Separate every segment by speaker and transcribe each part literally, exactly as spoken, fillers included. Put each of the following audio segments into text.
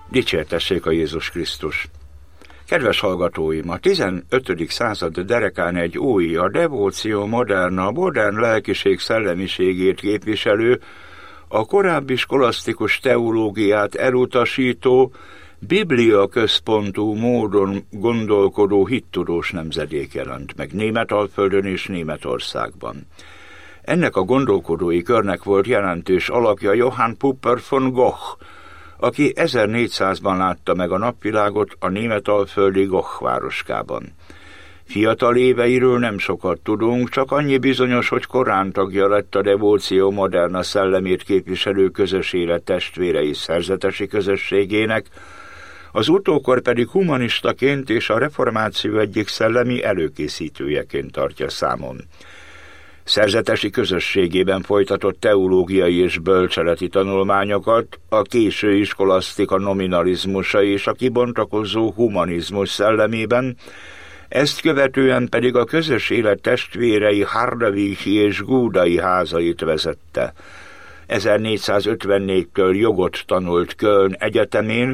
Speaker 1: Dicsértessék a Jézus Krisztus! Kedves hallgatóim, a tizenötödik század derekán egy új, a devóció moderna, a modern lelkiség szellemiségét képviselő, a korábbi skolasztikus teológiát elutasító, biblia központú módon gondolkodó hittudós nemzedék jelent meg Németalföldön és Németországban. Ennek a gondolkodói körnek volt jelentős alakja Johann Popper von Goch, aki ezernégyszázban látta meg a napvilágot a németalföldi Goch városkában. Fiatal éveiről nem sokat tudunk, csak annyi bizonyos, hogy korán tagja lett a devóció moderna szellemét képviselő közös élet testvérei szerzetesi közösségének, az utókor pedig humanistaként és a reformáció egyik szellemi előkészítőjeként tartja számon. Szerzetesi közösségében folytatott teológiai és bölcseleti tanulmányokat a késői skolasztika nominalizmusa és a kibontakozó humanizmus szellemében, ezt követően pedig a közös élet testvérei Harderwichi és Gudai házait vezette. ezernégyszázötvennégytől jogot tanult Köln Egyetemén,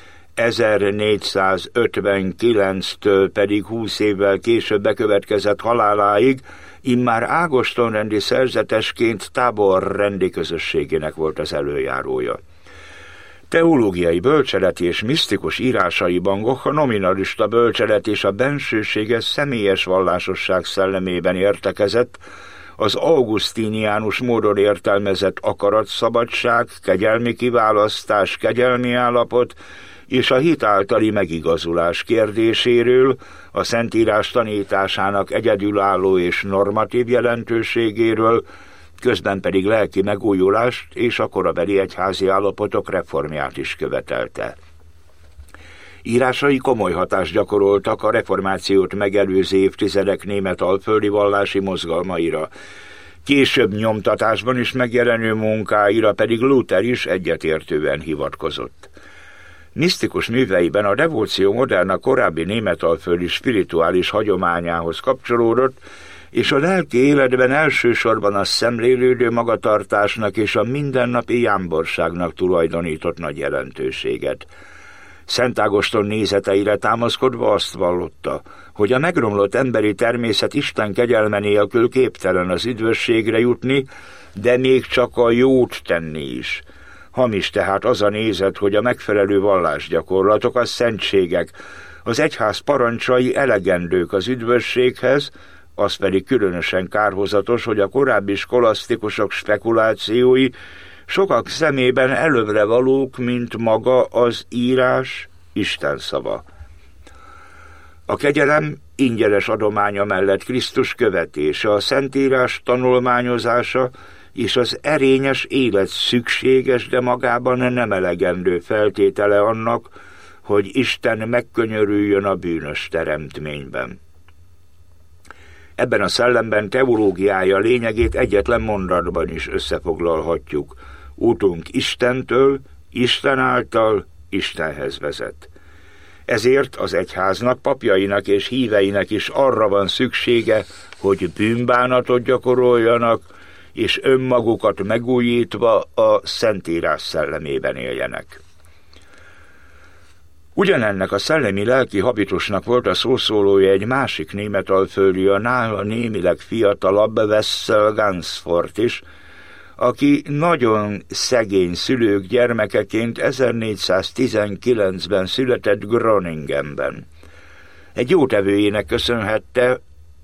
Speaker 1: ezernégyszázötvenkilenctől pedig húsz évvel később bekövetkezett haláláig immár ágostonrendi szerzetesként táborrendi közösségének volt az előjárója. Teológiai bölcseleti és misztikus írásaiban Goch a nominalista bölcselet és a bensőséges személyes vallásosság szellemében értekezett, az augustiniánus módon értelmezett akaratszabadság, kegyelmi kiválasztás, kegyelmi állapot és a hit általi megigazulás kérdéséről, a Szentírás tanításának egyedülálló és normatív jelentőségéről, közben pedig lelki megújulást és a korabeli egyházi állapotok reformját is követelte. Írásai komoly hatást gyakoroltak a reformációt megelőző évtizedek németalföldi vallási mozgalmaira. Később nyomtatásban is megjelenő munkáira pedig Luther is egyetértően hivatkozott. Misztikus műveiben a devóció moderna korábbi németalföldi spirituális hagyományához kapcsolódott, és a lelki életben elsősorban a szemlélődő magatartásnak és a mindennapi jámborságnak tulajdonított nagy jelentőséget. Szent Ágoston nézeteire támaszkodva azt vallotta, hogy a megromlott emberi természet Isten kegyelme nélkül képtelen az üdvösségre jutni, de még csak a jót tenni is. Hamis tehát az a nézet, hogy a megfelelő vallásgyakorlatok, a szentségek, az egyház parancsai elegendők az üdvösséghez, az pedig különösen kárhozatos, hogy a korábbi skolasztikusok spekulációi sokak szemében előbbre valók, mint maga az írás, Isten szava. A kegyelem ingyenes adománya mellett Krisztus követése, a Szentírás tanulmányozása és az erényes élet szükséges, de magában nem elegendő feltétele annak, hogy Isten megkönyörüljön a bűnös teremtményben. Ebben a szellemben teológiája lényegét egyetlen mondatban is összefoglalhatjuk. Útunk Istentől, Isten által, Istenhez vezet. Ezért az egyháznak, papjainak és híveinek is arra van szüksége, hogy bűnbánatot gyakoroljanak, és önmagukat megújítva a Szentírás szellemében éljenek. Ugyanennek a szellemi lelki habitusnak volt a szószólója egy másik németalföldi, a nála némileg fiatalabb Wessel Gansfort is, aki nagyon szegény szülők gyermekeként ezernégyszáztizenkilencben született Groningenben. Egy jótevőjének köszönhette,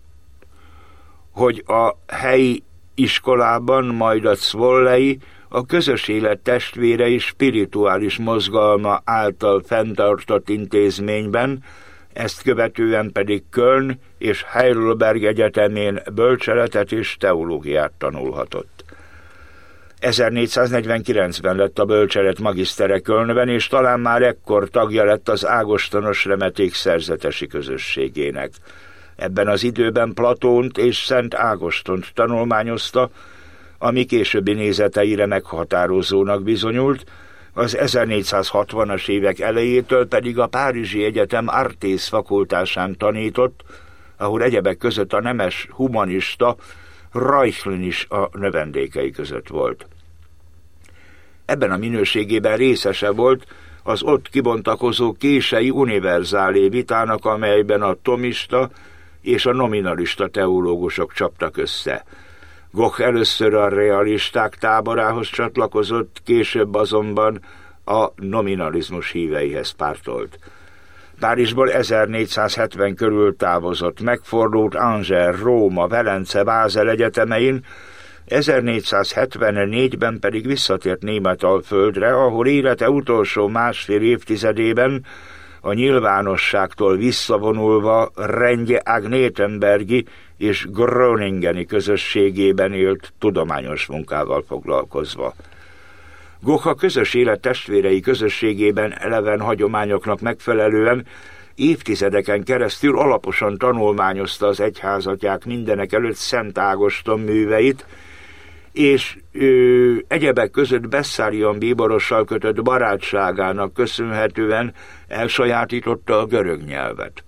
Speaker 1: hogy a helyi iskolában, majd a Zwollei, a közös élet testvérei spirituális mozgalma által fenntartott intézményben, ezt követően pedig Köln és Heidelberg egyetemén bölcseletet és teológiát tanulhatott. ezernégyszáznegyvenkilencben lett a bölcselet magisztere Kölnben, és talán már ekkor tagja lett az ágostonos remeték szerzetesi közösségének. Ebben az időben Platónt és Szent Ágostont tanulmányozta, ami későbbi nézeteire meghatározónak bizonyult, az ezernégyszázhatvanas évek elejétől pedig a Párizsi Egyetem Artész fakultásán tanított, ahol egyebek között a nemes humanista Reuchlin is a növendékei között volt. Ebben a minőségében részese volt az ott kibontakozó kései univerzálé vitának, amelyben a tomista és a nominalista teológusok csaptak össze. Goch először a realisták táborához csatlakozott, később azonban a nominalizmus híveihez pártolt. Párizsból ezernégyszázhetven körül távozott, megfordult Angers, Róma, Velence, Bázel egyetemein, ezernégyszázhetvennégyben pedig visszatért Németalföldre, ahol élete utolsó másfél évtizedében a nyilvánosságtól visszavonulva rendje Agnétenbergi és Groningeni közösségében élt, tudományos munkával foglalkozva. Goch a közös élet testvérei közösségében eleven hagyományoknak megfelelően évtizedeken keresztül alaposan tanulmányozta az egyházatják, mindenek előtt Szent Ágoston műveit, és ö, egyebek között Bessarion bíborossal kötött barátságának köszönhetően elsajátította a görög nyelvet.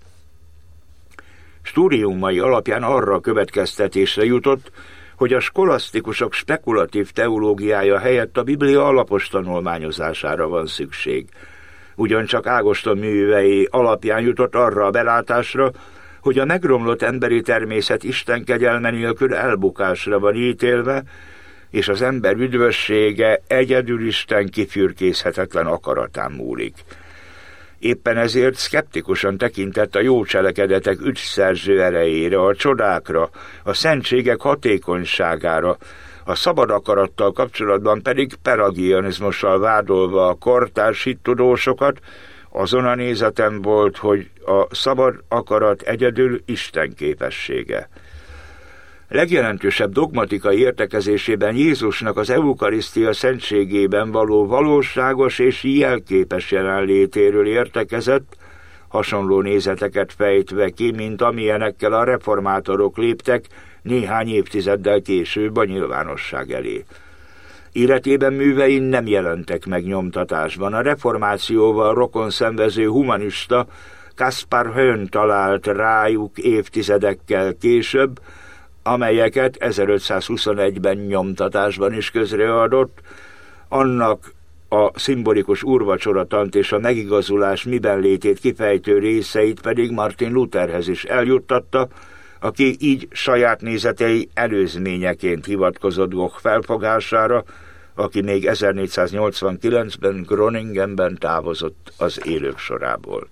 Speaker 1: Stúdiumai alapján arra a következtetésre jutott, hogy a skolasztikusok spekulatív teológiája helyett a Biblia alapos tanulmányozására van szükség. Ugyancsak Ágoston művei alapján jutott arra a belátásra, hogy a megromlott emberi természet Isten kegyelme nélkül elbukásra van ítélve, és az ember üdvössége egyedül Isten kifürkészhetetlen akaratán múlik. Éppen ezért szkeptikusan tekintett a jó cselekedetek ügyszerző erejére, a csodákra, a szentségek hatékonyságára, a szabad akarattal kapcsolatban pedig pelagianizmussal vádolva a kortárs hittudósokat, azon a nézetem volt, hogy a szabad akarat egyedül Isten képessége. Legjelentősebb dogmatikai értekezésében Jézusnak az eukarisztia szentségében való valóságos és jelképes jelenlétéről értekezett, hasonló nézeteket fejtve ki, mint amilyenekkel a reformátorok léptek néhány évtizeddel később a nyilvánosság elé. Életében művein nem jelentek meg nyomtatásban. A reformációval rokon szenvező humanista Kaspar Hön talált rájuk évtizedekkel később, amelyeket ezerötszázhuszonegyben nyomtatásban is közreadott, annak a szimbolikus úrvacsoratant és a megigazulás miben létét kifejtő részeit pedig Martin Lutherhez is eljuttatta, aki így saját nézetei előzményeként hivatkozott Goch felfogására, aki még ezernégyszáznyolcvankilencben Groningenben távozott az élők sorából.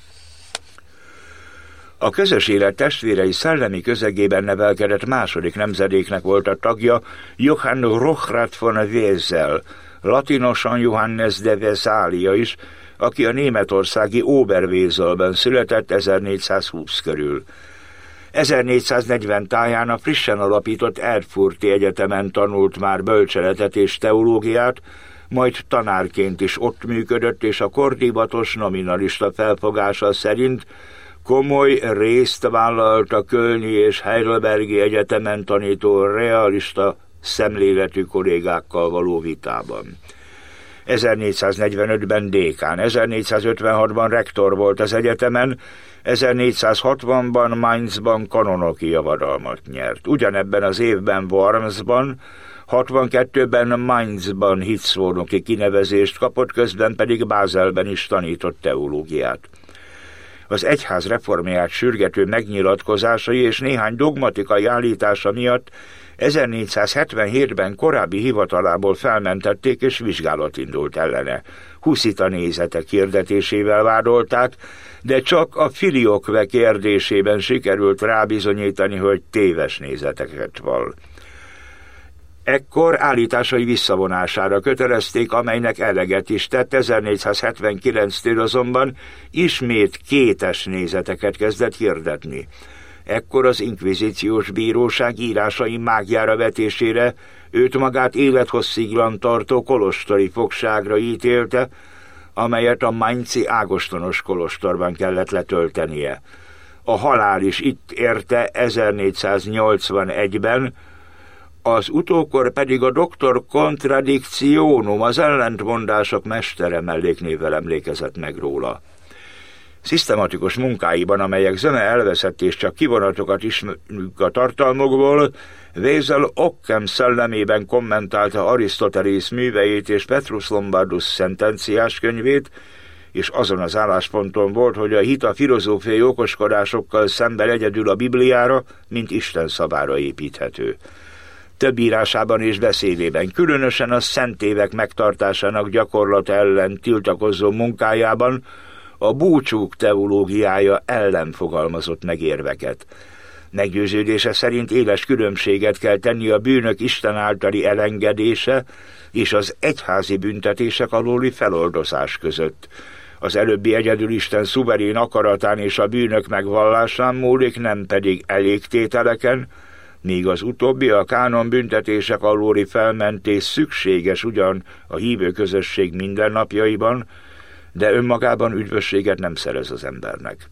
Speaker 1: A közös élet testvérei szellemi közegében nevelkedett második nemzedéknek volt a tagja Johann Rochrath von Wesel, latinosan Johannes de Wessalia is, aki a németországi Oberweselben született ezernégyszázhúsz körül. ezernégyszáznegyven táján a frissen alapított Erfurti Egyetemen tanult már bölcseletet és teológiát, majd tanárként is ott működött, és a kordívatos nominalista felfogása szerint komoly részt vállalt a Kölni és Heidelbergi Egyetemen tanító realista szemléletű kollégákkal való vitában. ezernégyszáznegyvenötben dékán, ezernégyszázötvenhatban rektor volt az egyetemen, ezernégyszázhatvanban Mainzban kanonoki javadalmat nyert. Ugyanebben az évben Wormsban, hatvankettőben Mainzban hitszónoki kinevezést kapott, közben pedig Bázelben is tanított teológiát. Az egyház reformját sürgető megnyilatkozásai és néhány dogmatikai állítása miatt ezernégyszázhetvenhétben korábbi hivatalából felmentették, és vizsgálat indult ellene. Huszita nézetek hirdetésével vádolták, de csak a filioque kérdésében sikerült rábizonyítani, hogy téves nézeteket vall. Ekkor állításai visszavonására kötelezték, amelynek eleget is tett. ezernégyszázhetvenkilenctől azonban ismét kétes nézeteket kezdett hirdetni. Ekkor az inkvizíciós bíróság írásai mágjára vetésére őt magát élethossziglan tartó kolostori fogságra ítélte, amelyet a mainzi ágostonos kolostorban kellett letöltenie. A halál is itt érte ezernégyszáznyolcvanegyben, az utókor pedig a doktor Contradictionum, az ellentmondások mestere melléknévvel emlékezett meg róla. Szisztematikus munkáiban, amelyek zöme elveszett és csak kivonatokat ismerjük a tartalmokból, Wessel Ockham szellemében kommentálta Arisztotelész műveit és Petrus Lombardus szentenciás könyvét, és azon az állásponton volt, hogy a hit a filozófiai okoskodásokkal szemben egyedül a Bibliára, mint Isten szavára építhető. Több írásában és beszédében, különösen a szentévek megtartásának gyakorlata ellen tiltakozó munkájában a búcsúk teológiája ellen fogalmazott meg érveket. Meggyőződése szerint éles különbséget kell tenni a bűnök Isten általi elengedése és az egyházi büntetések alóli feloldozás között. Az előbbi egyedül Isten szuverén akaratán és a bűnök megvallásán múlik, nem pedig elégtételeken, míg az utóbbi a kánon büntetések alóli felmentés szükséges ugyan a hívő közösség mindennapjaiban, de önmagában üdvösséget nem szerez az embernek.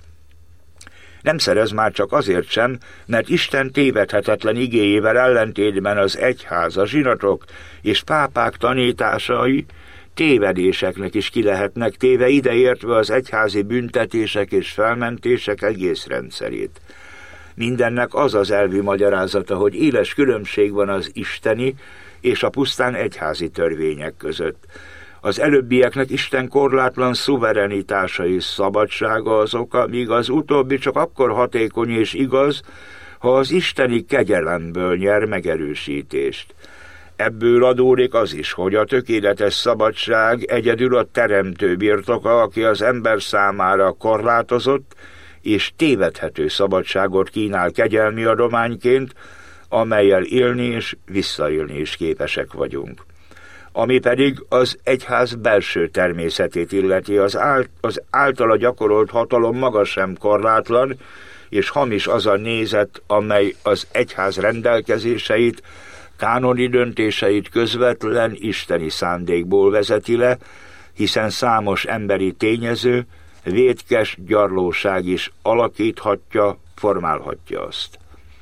Speaker 1: Nem szerez már csak azért sem, mert Isten tévedhetetlen igéjével ellentétben az egyház, a zsinatok és pápák tanításai tévedéseknek is ki lehetnek téve, ideértve az egyházi büntetések és felmentések egész rendszerét. Mindennek az az elvű magyarázata, hogy éles különbség van az isteni és a pusztán egyházi törvények között. Az előbbieknek Isten korlátlan szuverenitása és szabadsága az oka, míg az utóbbi csak akkor hatékony és igaz, ha az isteni kegyelemből nyer megerősítést. Ebből adódik az is, hogy a tökéletes szabadság egyedül a teremtő birtoka, aki az ember számára korlátozott és tévedhető szabadságot kínál kegyelmi adományként, amellyel élni és visszaélni is képesek vagyunk. Ami pedig az egyház belső természetét illeti, az, ált, az általa gyakorolt hatalom maga sem korlátlan, és hamis az a nézet, amely az egyház rendelkezéseit, kánoni döntéseit közvetlen isteni szándékból vezeti le, hiszen számos emberi tényező, vétkes gyarlóság is alakíthatja, formálhatja azt.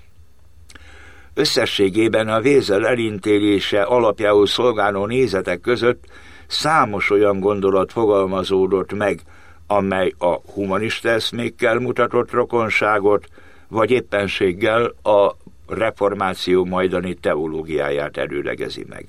Speaker 1: Összességében a Wessel elintélése alapjául szolgáló nézetek között számos olyan gondolat fogalmazódott meg, amely a humanista eszmékkel mutatott rokonságot, vagy éppenséggel a reformáció majdani teológiáját előlegezi meg.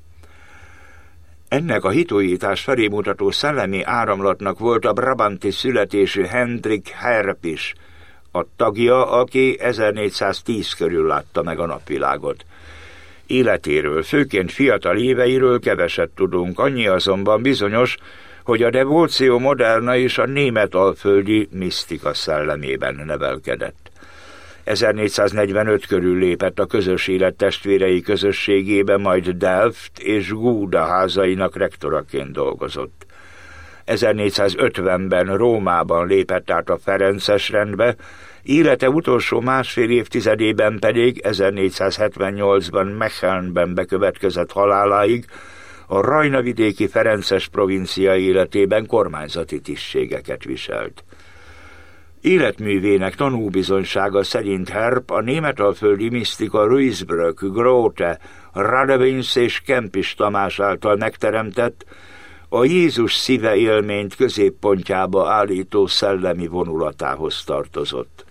Speaker 1: Ennek a hitújítás felé mutató szellemi áramlatnak volt a brabanti születésű Hendrik Herp is, a tagja, aki ezernégyszáztíz körül látta meg a napvilágot. Életéről, főként fiatal éveiről keveset tudunk, annyi azonban bizonyos, hogy a devóció moderna és a németalföldi misztika szellemében nevelkedett. ezernégyszáznegyvenöt körül lépett a közös élet testvérei közösségébe, majd Delft és Gouda házainak rektoraként dolgozott. ezernégyszázötvenben Rómában lépett át a ferences rendbe, élete utolsó másfél évtizedében pedig ezernégyszázhetvennyolcban Mechelnben bekövetkezett haláláig a rajnavidéki ferences provincia életében kormányzati tisztségeket viselt. Életművének tanúbizonysága szerint Herp a németalföldi misztika Ruysbrock, Grote, Radewins és Kempis Tamás által megteremtett, a Jézus szíve élményt középpontjába állító szellemi vonulatához tartozott.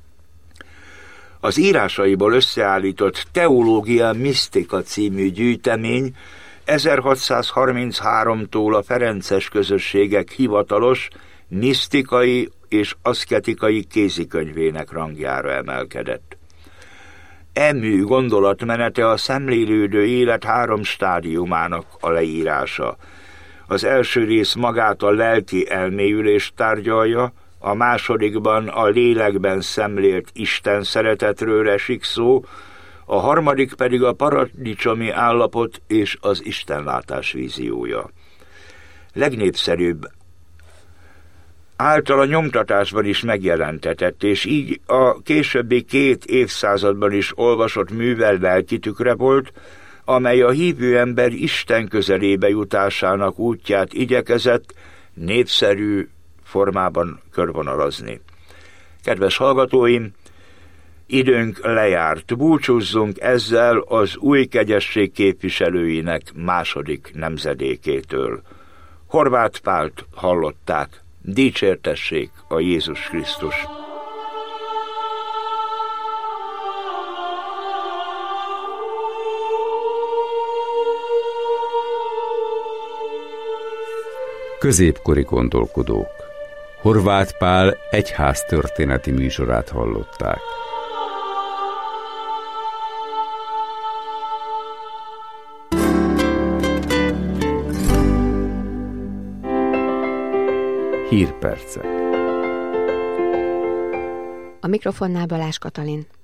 Speaker 1: Az írásaiból összeállított Teológia Mystica című gyűjtemény ezerhatszázharmincháromtól a ferences közösségek hivatalos, misztikai és aszketikai kézikönyvének rangjára emelkedett. Emű gondolatmenete a szemlélődő élet három stádiumának a leírása. Az első rész magát a lelki elmélyülést tárgyalja, a másodikban a lélekben szemlélt Isten szeretetről esik szó, a harmadik pedig a paradicsomi állapot és az istenlátás víziója. Legnépszerűbb által a nyomtatásban is megjelentetett, és így a későbbi két évszázadban is olvasott művel lelki tükre volt, amely a hívő ember Isten közelébe jutásának útját igyekezett népszerű formában körvonalazni. Kedves hallgatóim, időnk lejárt, búcsúzzunk ezzel az új kegyesség képviselőinek második nemzedékétől. Horváth Pált hallották, dicsértessék a Jézus Krisztus!
Speaker 2: Középkori gondolkodók. Horváth Pál egyháztörténeti műsorát hallották. Hírpercek.
Speaker 3: A mikrofonnál Balázs Katalin.